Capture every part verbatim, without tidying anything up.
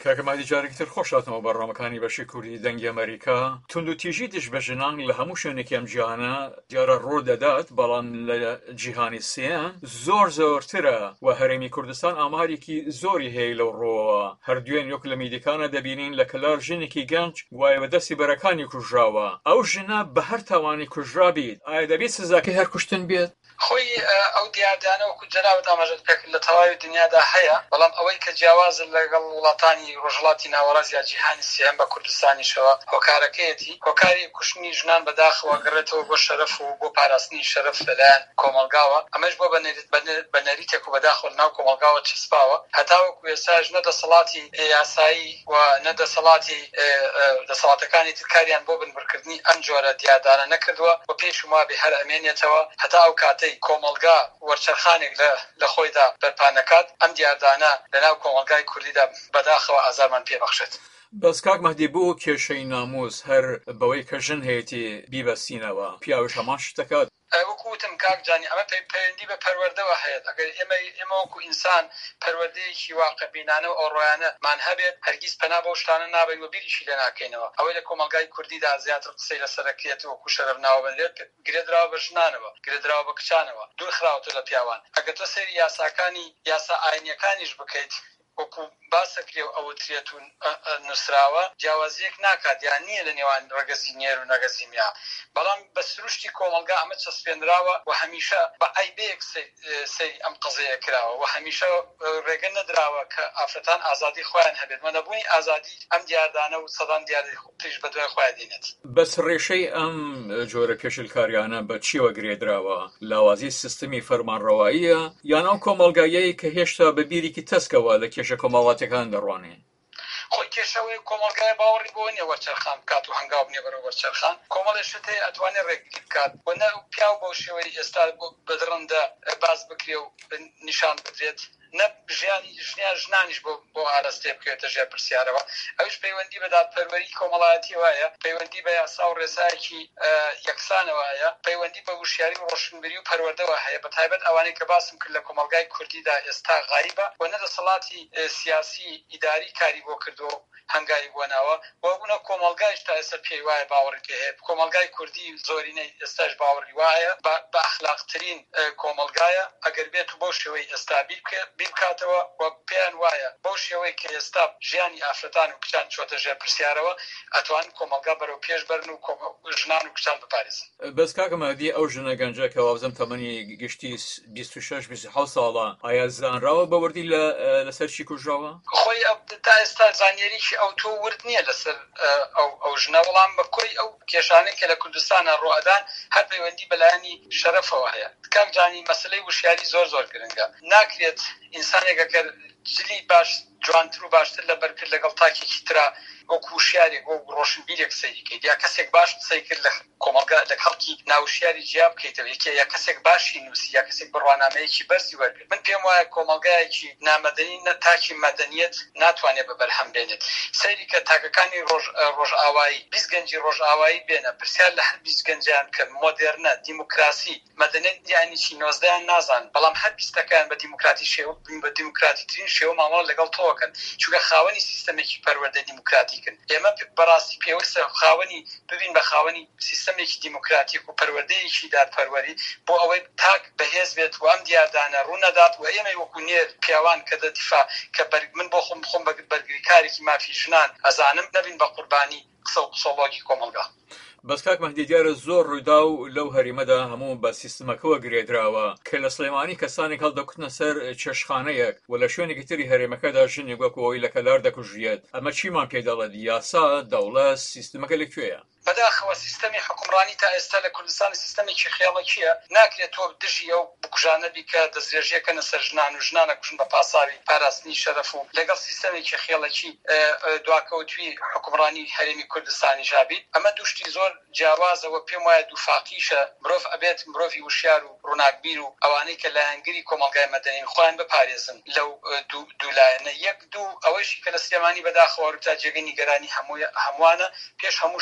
کاکەمادی جارێکتر خۆشاتەوە بەڕامەکانی بەشی کوردی دەنگی ئەمریکا. تونند و تیژی دژ بە ژنان لە هەموو شوێنێکی ئەم جیهانە دیارە ڕۆ دەدات، بەڵام لە جیهانی سێیان زۆر زۆرترە و هەرێمی کوردستان ئامارێکی زۆری هەیە لەو ڕۆوە. هەردوێن یەک لە میدیەکانە دەبینین لە کەلار ژنێکی گەنج وایە بەدەستی بەرەکانی کوژراوە. ئەو ژنە بە هەر تاوانی کوژرا بیت، ئایا دەبێت سزاکەی هەر کوشتن بێت؟ خۆی ئەو دیاردانە وەکو جەنابەت ئاماژەت پێ کرد لە تەواوی دنیادا هەیە، بەڵام ئەوەی کە جیاوازن لەگەڵ وڵاتانی ڕۆژهەڵاتی ناوەڕاست یا جیهانی سێهەم بە کوردستانیشەوە هۆکارەکەیەتی، هۆکاری کوشتنی ژنان بەداخەوە گەڕێتەوە بۆ شەرەف و بۆ پاراستنی شەرەف لەلایەن کۆمەڵگاوە. ئەمەش بۆ بە نەریتێک و بەداخەوە ناو کۆمەڵگاوە چسپاوە، هەتا وەکو ئێستاش نەدەسەڵاتی یاسایی و نەدەسەڵاتی دەسەڵاتەکانی ترکاریان بۆ بنبڕکردنی ئەم جۆرە دیاردانە نەکردووە و پێشم وابێ هەر ئەمێنێتەوە هەتا ئەو کاتەی کۆمەڵگا وەرچەرخانێک لە خۆیدا بەرپانەکات ئەم دیاردانە لەناو کۆمەڵگای کوردیدا بەداخەوە ئازارمان پێبەخشێت. بەس کاک مەهدی بۆ کێشەی ناموس هەر بەوەی کە ژن هەیەی بیبەستینەوە پیاوش هەمان شتەکات؟ وەکوتم کاک جانی ئەمە پەیوەندی بە پەروەردەوە هەیە. ئەگەر ئێمە ئێمە وەکو ئینسان پەروەردەیەکی واقعبینانە و ئەوڕۆیانەمان هەبێت هەرگیز پەنا بەو شتانە نابین و بیریشی لێ ناکەینەوە. ئەوەی لە کۆمەڵگای کوردیدا زیاتر قسەی لەسەرەکرێت وەکو شەرەف ناوەبەندێت گرێدراوە بە ژنانەوە، گرێدراوە بە کچانەوە، دوور خراوەتە لە پیاوان. ئەگەر تۆ سەیری یاساکانی یاسا ئاینیەکانیش بکەیت وەکو باسەکرێ و ئەوترێت و نووسراوە جیاوازیەک ناکات یان نییە لە نێوان ڕەگەزی نێر و نەگەزی میا، بەڵام بە سروشتی کۆمەڵگا ئەمە چەسپێنراوە و هەمیشە بە ئایبەیەک سەیری ئەم قزەیە کراوە و هەمیشە ڕێگە نەدراوە کە ئافرەتان ئازادی خۆیان هەبێت و نەبوونی ئازادی ئەم دیاردانە و سەدان دیاردەی تریش بە دوای خۆیان دێنێت. بەس ڕێشەی ئەم جۆرە پێشلکاریانە بە چیوە گرێدراوە؟ لاوازی سیستەمی فەرمانڕەواییە یان ئەو کۆمەڵگایەی کە هێشتا بە بیرێکی تەسکەوە لە کێشە کۆمەڵاتەکان دەڕوانێ؟ خۆی کێشەوەی کۆمەڵگای باوەڕی بۆ نیە وەرچەرخان بکات و هەنگاو بنێ بەرەو وەرچەرخان. کۆمەڵێشت هەیە ئەتوانێت ڕێگری بکات و نە پیاو بەو شێوەی ئێستا بەدڕندە باز بکرێ و نیشان بدرێت، نە ژیانی ژنیان ژنانیش بۆ بۆ ئاراستێ بکرێتە ژێر پرسیارەوە. ئەوش پەیوەندی بە دادپەروەری کۆمەڵایەتی وایە، پەیوەندی بە یاسا و ڕێسایەکی یەکسانەوەیە، پەیوەندی بە وشیاری و ڕۆشنبیری و پەروەردەوە هەیە، بە تایبەت ئەوانەی کە باسم کرد لە کۆمەڵگای کوردیدا ئێستا غایبە و نەدەسەڵاتی سیاسی ئیداری کاری بۆ کردو هەنگایی بوونەوە و بوونە کۆمەڵگایش تا ئێستا پێی وایە باوەڕی پێ هەیە. کۆمەڵگای کوردی زۆرینەی ئێستاش باوەڕی وایە بە ئەخلاقترین کۆمەڵگایە ئەگەر بێت و بەو شێوەی ئێستا بیبکاتەوە و پێیان وایە بەو شێوەی کە ئێستا ژیانی ئافرەتان و کچان چۆتە ژێر پرسیارەوە ئەتوان کۆمەڵگا بەرەو پێش بەرن و ژنان و کچان بپارێزن. بەس کاکە مەهدی ئەو ژنە گەنجە کە وابزەم تەمەنی گشتی بیست و شەش بیست و حەوت ساڵە ئایا زانراوە بە وردی لەسەر چی کوژراوە؟ خۆی تا ئێستا زانیاریی ئەو تۆ ورد نییە لەسەر ئەو ژنە، وەڵام بە کۆی ئەو کێشانەی کە لە کوردستانە ڕۆئەدان هەر پەیوەندی بەلایانی شەرەفەوە هەیە. کاک جانی مەسلەی وشیاری زۆر زۆر گرنگە. ناکرێت ئینسانێکە کە جلی باش جوانتر و باشتر لە بەرکرد لەگەڵ تاکێکی ترا وەکو وشیارێک بۆ ڕۆشنبیرێک سەیریکەیت یا کەسێک باش قسەی کرد لە کۆمەڵگا لە خەڵکی ناوشیاری جیا بکەیتەوە یەکێ یا کەسێک باشی نووسی یا کەسێک بڕوانامەیەکی بەرزی وەرگرت. من پێم وایە کۆمەڵگایەکی نامەدەنی نە تاکی مەدەنیەت ناتوانێت بەبەرهەم بێنێت. سەیری کە تاکەکانی ڕۆژئاوایی بیست گەنجی ڕۆژئاوایی بێنە پرسیار لە هەر بیست گەنجیان کە مۆدێرنە دیموکراسی مەدەنیەت دیانی چی نۆزدەیان نازان، بەڵام هەر بیستەکەیان بە دیموکراتی شێوە بە دیموکراتی ترین شێوە مامەڵە لەگەڵ تۆکەن چونکە خاوەنی سیستەمێکی پەروەردە دیموکراتیکن. ئێمە بەڕاستی پێویستە خاوەنی ببین بە خاوەنی سیستەمێکی دیموکراتیک و پەروەردەیەکی دادپەروەری بۆ ئەوەی تاک بەهێز بێت و ئەم دیاردانە ڕوونەدات و ئێمە وەکو نێر پیاوان کە دەدیفا کە من بۆ خۆم بخۆم بەرگری کارێکی مافی ژنان ئەزانم نەبین بە قوربانی قسە و قسەڵۆکی کۆمەڵگا. بەس کاک مەهدی دیارە زۆر ڕوودا و لەو هەریمەدا هەموو بە سیستمەکەوە گرێدراوە کە لە سلێمانی کەسانێک هەڵدەکوتنە سەر چێشخانەیەک و لە شوێنێکی تری هەرێمەکەدا ژنێک وەکەوەی لە کەلار دەکوژێت. ئەمە چیمان پێ دەڵێت؟ یاسا، دەوڵەت، سیستمەکە لەکوێیە؟ بەداخەوە سیستەمی حکومڕانی تا ئێستا لە کوردستان سیستەمێکی خێڵەکیە. ناکرێت تۆ دژی ئەو بکوژانە بیکە دەستێژیەکەنە سەر ژنان و ژنانە کوژن بە پاساوی پاراستنی شەرەف و لەگەڵ سیستەمێکی خێڵەکی دواکەوتوی حکومڕانی هەرێمی کوردستانی ژابیت. ئەمە دوشتی زۆر جیاوازەوە پێم وایە دووفاقیشە. مرۆڤ ئەبێت مرۆڤی وشیار و ڕووناکبیر و ئەوانەی کە لایەنگری کۆمەڵگای مەدەنین خۆیان بپارێزن لەو دوولایەنە. یەک دوو ئەوەشی کە لە سلێمانی بەداخەوە تا جێگەی نیگەرانی هەمووانە پێش هەموو شتێک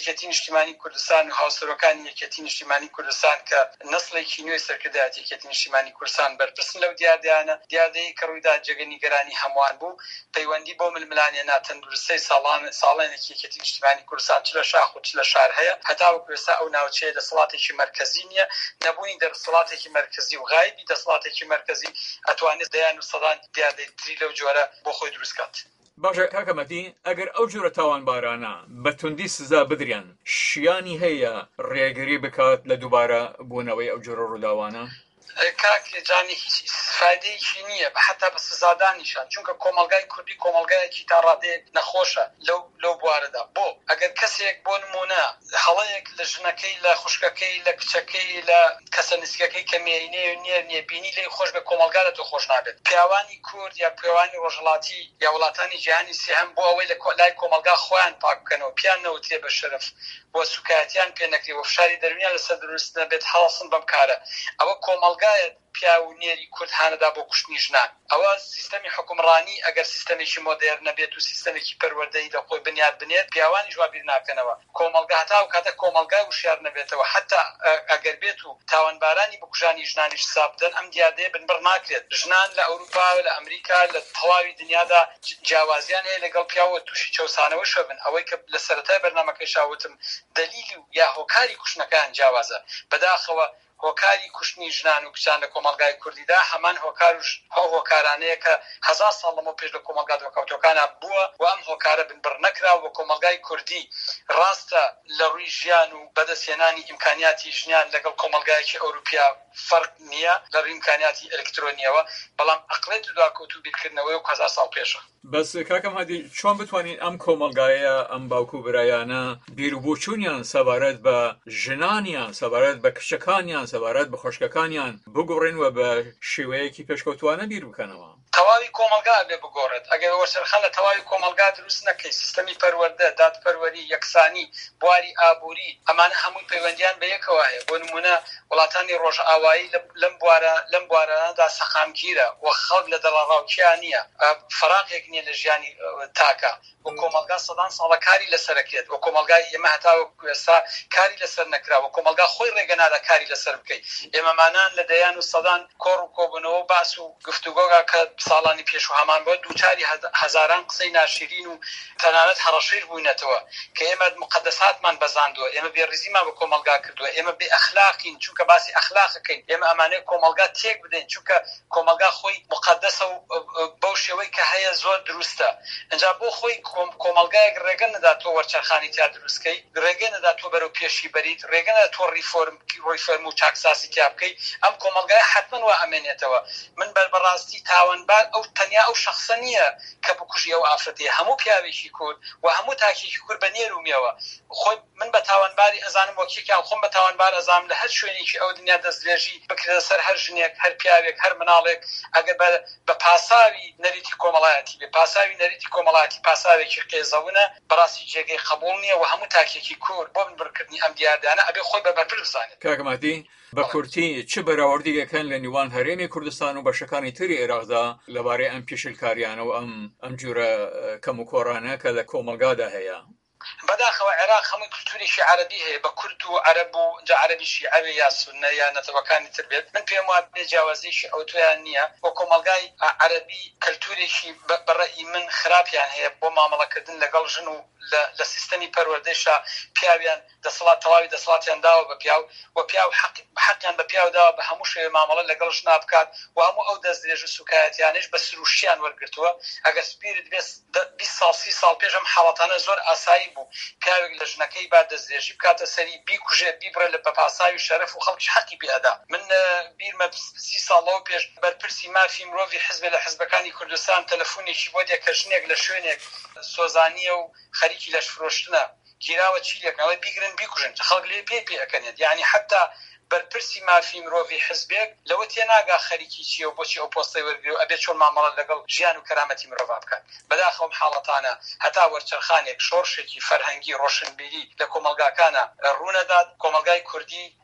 یەکێتی نیشتیمانی کوردستان و هاوسەرۆکانی یەکێتی نیشتیمانی کوردستان کە نەسڵێکی نوێی سەرکردایەتی یەکێتی نیشتیمانی کوردستان بەرپرسن لەو دیاردەیانە دیاردەیە کە ڕوویدا جێگە نیگەرانی هەمووان بوو پەیوەندی بۆ ململانێنا تەندروستەی ساڵان ساڵێنێکی یەکێتی نیشتیمانی کوردستان چ لە شاخ و چ لە شار هەیە هەتا وەکو ئێستا ئەو ناوچەیە دەسەڵاتێکی مەرکەزی نییە نەبوونی دەسەڵاتێکی مەرکەزی و غایبی دەسەڵاتێکی مەرکەزی ئەتوانێت دەیان و سەدان دیاردەی تری لەو جۆرە بۆ خۆی دروستکات. باشە کاکە مەتی ئەگەر ئەو جۆرە تاوانبارانە بە توندی سزا بدرێن شیانی هەیە ڕێگری بکات لە دووبارە بوونەوەی ئەو جۆرە ڕووداوانە؟ کاک جانی هیچ فایدەیەکی نییە حتا بە سزادانیشان چونکە کۆمەلگای کوردی کۆمەلگایەکی تا ڕادێ نەخۆشە لەو لەو بوارەدا بۆ ئەگەر کەسێک بۆ نمونە هەڵەیەک لە ژنەکەی لە خوشکەکەی لە کچەکەی لە کەسە نسکەکەی کە مێینێ و نێر نیە بینی لێ خۆش بە کۆمەلگا تۆ خۆش نابێت پیاوانی کورد یا پیاوانی ڕۆژهەڵاتی یا وڵاتانی جیهانی سێهەم بۆ ئەوەی لە لای کۆمەلگا خۆیان پاک بکەنەوە پیان نەوتێ بە شەرف بۆ سوکایەتیان پێ نەکری و فشاری دەرونیان لەسەر دروست نەبێت هەڵسن بەم کارە ئەوە کۆمەلگایە پیا و نێری کورد هانەدا بۆ کوشتنی ژنان ئەوە سیستەمی حکومڕانی ئەگەر سیستەمێکی مۆدێرن نەبێت و سیستەمێکی پەروەردەی لە خۆی بنیاد بنێت پیاوانی جوابیر ناکەنەوە کۆمەلگا هەتا و کاتە کۆمەلگای وشیار نەبێتەوە حتا ئەگەر بێت و تاوانبارانی بکوژانی ژنانیش حساب بدەن ئەم دیاردەیە بنبڕ ناکرێت ژنان لە ئەوروپا و لە ئەمریکا لە تەواوی دنیادا جیاوازیان هەیە لەگەڵ پیاوە تووشی چەوسانەوە شەبن ئەوەی کە لە سەرەتای بەرنامەکەی شاوتم دلیلی و یا هۆکاری کوشتنەکان جیاوازە بەداخەوە هۆکاری کوشتنی ژنان و کچان لە کۆمەلگای کوردیدا هەمان هۆکار و هەو هۆکارانەیە کە هەزار ساڵ لەمەوە پێش لە کۆمەلگا دۆکەوتەکانە بووە و ئەم هۆکارە بنبڕ نەکراوە کۆمەلگای کوردی ڕاستە لە ڕووی ژیان و بەدەستهێنانی ئیمکانیاتی ژنیان لەگەڵ کۆمەلگایەکی ئەوروپیا فەرق نییە لە ڕووی ئیمکانیاتی ئەلکترۆنیەوە بەڵام عەقڵێت و دواکەوت و بیرکردنەوەی و هەزار ساڵ پێشە. بەس کاکەم هەدی چۆن بتوانین ئەم کۆمەلگایە ئەم باوکو برایانە بیرروبوچوونیان سەبارەت بە ژنانیان سەبارەت بە کچەکانیان سەبارەت بە خوشکەکانیان بگۆڕێنوە بە شێوەیەکی پێشکەوتوانە بیر بکەنەوە تەواوی کۆمەلگا بێ بگۆڕێت ئەگەر وەرسەرخان لە تەواوی کۆمەلگا دروست نەکەی سیستەمی پەروەردە دادپەروەری یەکسانی بواری ئابووری ئەمانە هەمووی پەیوەندیان بە یەکەوە هەیە بۆ نمونە وڵاتانی ڕۆژئاوایی لەم بوارە لەم بوارانەدا سەخامگیرە و خەڵک لە دەڵەڕاوچیان نییە فەراغێک نییە لە ژیانی تاکە و کۆمەلگا سەدان ساڵە کاری لەسەرەکرێت و کۆمەلگای ئێمە هەتاوەکو ئێستا کاری لەسەر نەکراوە کۆمەلگا خۆی ڕێگەنادا کاری لەسەر بکەیت ئێمەمانان لە دەیان و سەدان کۆڕ و کۆبوونەوە باس و گفتوگۆگا کە ساڵانی پێش و هەمان بۆ دووچاری هەزاران قسەی ناشرین و تەنانەت هەڕەشیر بووینەتەوە کە ئێمە مقدساتمان بەزاندووە ئێمە بێڕیزیمان بە کۆمەلگا کردووە ئێمە بێ ئەخلاقین چونکە باسی ئەخلاقەکەین ئێمە ئەمانەیە کۆمەلگا تێک بدەین چونکە کۆمەلگا خۆی مقدسە و بەو شێوەی کە هەیە زۆر دروستە ئەنجا بۆ خۆی کۆمەلگایەک ڕێگە نەدا تۆ وەرچەرخانی تیا دروستکەی ڕێگە نەدا تۆ بەرەو پێشی بەریت ڕێگە نەدا تۆ ریفۆرم ڕیفۆرم و چاکساسی تیا بکەی ئەم کۆمەلگای حتمەن وا ئەمێنێتەوە من بەربەڕاستی تاوانبار ئەو تەنیا ئەو شخصە نییە کە بکوژی ئەو ئافرەتەیە هەموو پیاوێکی کورد و هەموو تاکێکی کورد بە نێر و میەوە خۆی من بە تاوانباری ئەزانم وەکیێکیان خۆم بە تاوانبار ئەزانم لە هەر شوێنێکی ئەو دنیا دەستێژی بکرێتە سەر هەر ژنێک هەر پیاوێک هەر مناڵێک ئەگەر بە پاساوی نەریتی کۆمەڵایەتی بێ پاساوی نەریتی کۆمەڵایەتی پاساوێکی قێزەونە بەڕاستی جێگەی قبوڵ نییە و هەموو تاکێکی کورد بۆ بنبڕکردنی ئەم دیاردانە ئەبێ خۆی بە بەرپرس بزانێت. کاکەمەتی بە کورتی چ بەراوردیەکەن لە نێوان هەرێمی کوردستان و بەشەکانی تری عێراقدا لەبارەی ئەم پیشلکاریانە و ئەم ئەم جورە کەم و کۆڕانە کە لە کۆمەلگادا هەیە؟ بەداخەوە عێراق هەمووی کولتوریشی عەرەبی هەیە بە کورد و عەرەب و جا عەرەبیشی ئەوێ یا سوننە یا نەتەوەکانی تر بێت من پێم وایە بێجیاوازیشی ئەو تۆیان نییە بۆ کۆمەلگای عەرەبی کەلتورێکی بەڕێی من خراپیان هەیە بۆ مامەڵەکردن لەگەڵ ژن و لە سیستەمی پەروەردەیشا پیاویان دەسەڵات تەواوی دەسەڵاتیان داوە بە پیاو و پیاو حەقیان بە پیاو داوە بە هەموو شێوێ مامەڵە لەگەڵ ژنا بکات و هەموو ئەو دەستدرێژ و سوکایەتیانش بە سروشتیان وەرگرتووە ئەگەر سپیرت بێت بیست ساڵ سی ساڵ پێش ئەم حاڵەتانە زۆر ئاسایی بوو پیاوێک لە ژنەکەی با دەستدرێژی بکاتە سەری بیکوژێت بیبڕێ لە بەپاساوی شەرەف و خەڵکی حەقی پێئەدا. من بیرمە سی ساڵەوە پێش بەرپرسی مافی مرۆڤی حزب لە حزبەکانی کوردستان تەلەفۆنێکی بۆ دێ کە ژنێک لە شوێنێک سۆزانیە و خەریکی لەش فرۆشتنە گیراوە چیلێکەوە بیگرن بیکوژن خەڵک لێ پێ پێ ئەکەنێت یعنی حتا بەرپرسی مافی مرۆڤی حزبێک لەوە تێناگا خەریکی چیە و بۆچی ئەو پۆستەی وەرگرێ و ئەبێت چۆن مامەڵە لەگەڵ ژیان و کەرامەتی مرۆڤ بکات. بەداخەوم حاڵەتانە هەتا وەرچەرخانێک شۆڕشێکی فەرهەنگی ڕۆشنبیری لە کۆمەلگاکانە ڕوونەدات کۆمەلگای کوردی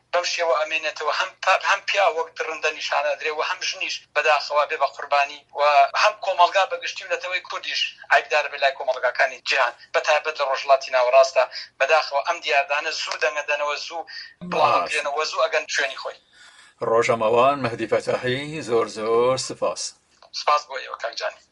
بەم شێوە ئەمێنێتەوە هەم هەم پیا وەک درڕندە نیشانە درێ و هەم ژنیش بەداخەوە بێ بە قوربانی و هەم کۆمەلگا بەگشتی و نەتەوەی کوردیش عیبدار بە لای کۆمەلگاکانی جیهان بەتایبەت لە ڕۆژهەڵاتی ناوەڕاستە بەداخەوە ئەم دیاردانە زوو دەنگەدەنەوە زوو بڵاوکرێنەوە زوو ئەگەن شوێنی خۆی. ڕۆژەمەوان مەهدی فەتاحی زۆر زۆر سپاس. سپاس بۆ ئێوە کاک جانی.